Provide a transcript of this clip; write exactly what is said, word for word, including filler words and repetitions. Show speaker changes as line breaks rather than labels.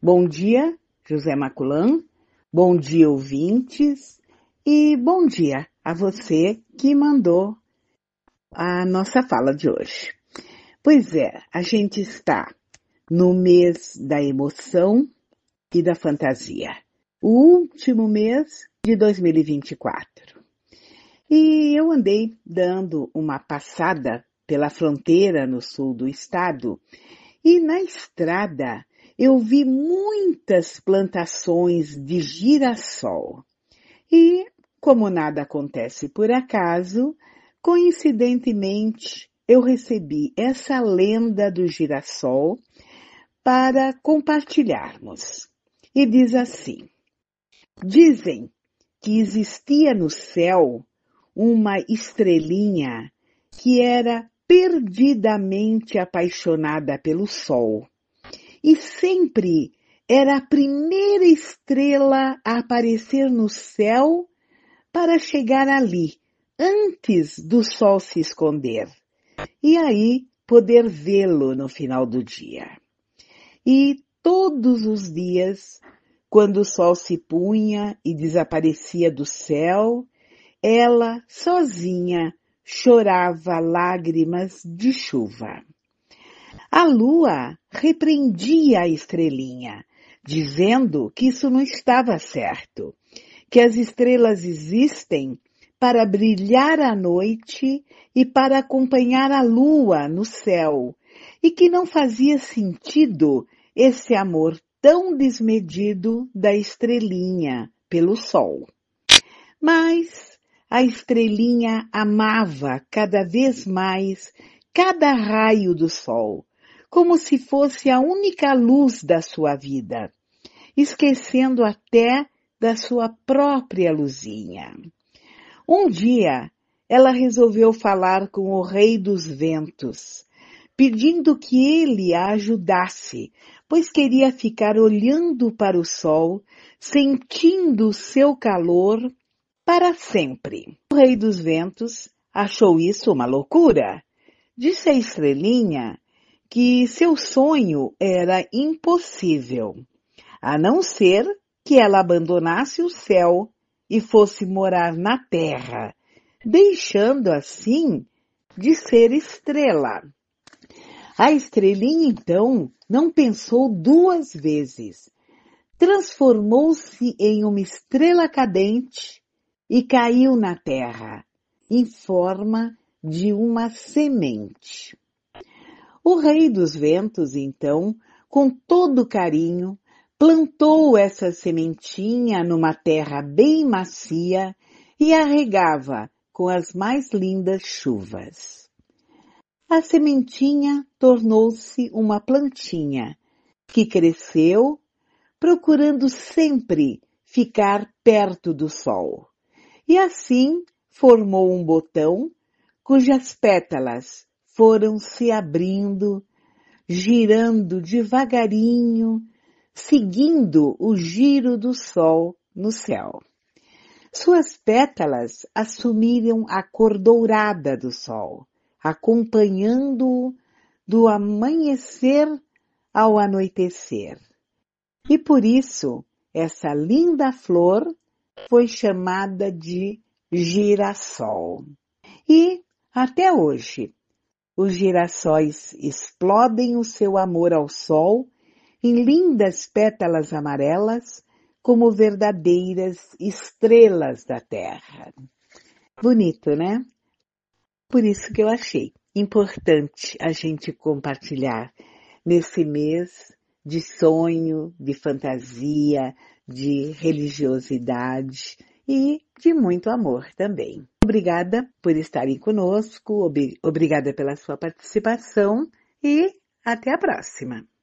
Bom dia, José Maculan, bom dia, ouvintes, e bom dia a você que mandou a nossa fala de hoje. Pois é, a gente está no mês da emoção e da fantasia, o último mês de dois mil e vinte e quatro. E eu andei dando uma passada pela fronteira no sul do estado e na estrada eu vi muitas plantações de girassol. E, como nada acontece por acaso, coincidentemente eu recebi essa lenda do girassol para compartilharmos. E diz assim: dizem que existia no céu uma estrelinha que era perdidamente apaixonada pelo sol e sempre era a primeira estrela a aparecer no céu para chegar ali, antes do sol se esconder, e aí poder vê-lo no final do dia. E todos os dias, quando o sol se punha e desaparecia do céu, ela, sozinha, chorava lágrimas de chuva. A lua repreendia a estrelinha, dizendo que isso não estava certo, que as estrelas existem para brilhar à noite e para acompanhar a lua no céu, e que não fazia sentido esse amor tão desmedido da estrelinha pelo sol. Mas a estrelinha amava cada vez mais cada raio do sol, como se fosse a única luz da sua vida, esquecendo até da sua própria luzinha. Um dia, ela resolveu falar com o Rei dos Ventos, pedindo que ele a ajudasse, pois queria ficar olhando para o sol, sentindo o seu calor para sempre. O Rei dos Ventos achou isso uma loucura. Disse a estrelinha que seu sonho era impossível, a não ser que ela abandonasse o céu e fosse morar na terra, deixando assim de ser estrela. A estrelinha, então, não pensou duas vezes. Transformou-se em uma estrela cadente e caiu na terra, em forma de uma semente. O Rei dos Ventos, então, com todo carinho, plantou essa sementinha numa terra bem macia e a regava com as mais lindas chuvas. A sementinha tornou-se uma plantinha que cresceu, procurando sempre ficar perto do sol. E assim formou um botão cujas pétalas foram se abrindo, girando devagarinho, seguindo o giro do sol no céu. Suas pétalas assumiram a cor dourada do sol, acompanhando-o do amanhecer ao anoitecer. E por isso, essa linda flor foi chamada de girassol. E, até hoje, os girassóis explodem o seu amor ao sol em lindas pétalas amarelas, como verdadeiras estrelas da terra. Bonito, né? Por isso que eu achei importante a gente compartilhar nesse mês de sonho, de fantasia, de religiosidade e de muito amor também. Obrigada por estarem conosco, obrigada pela sua participação e até a próxima.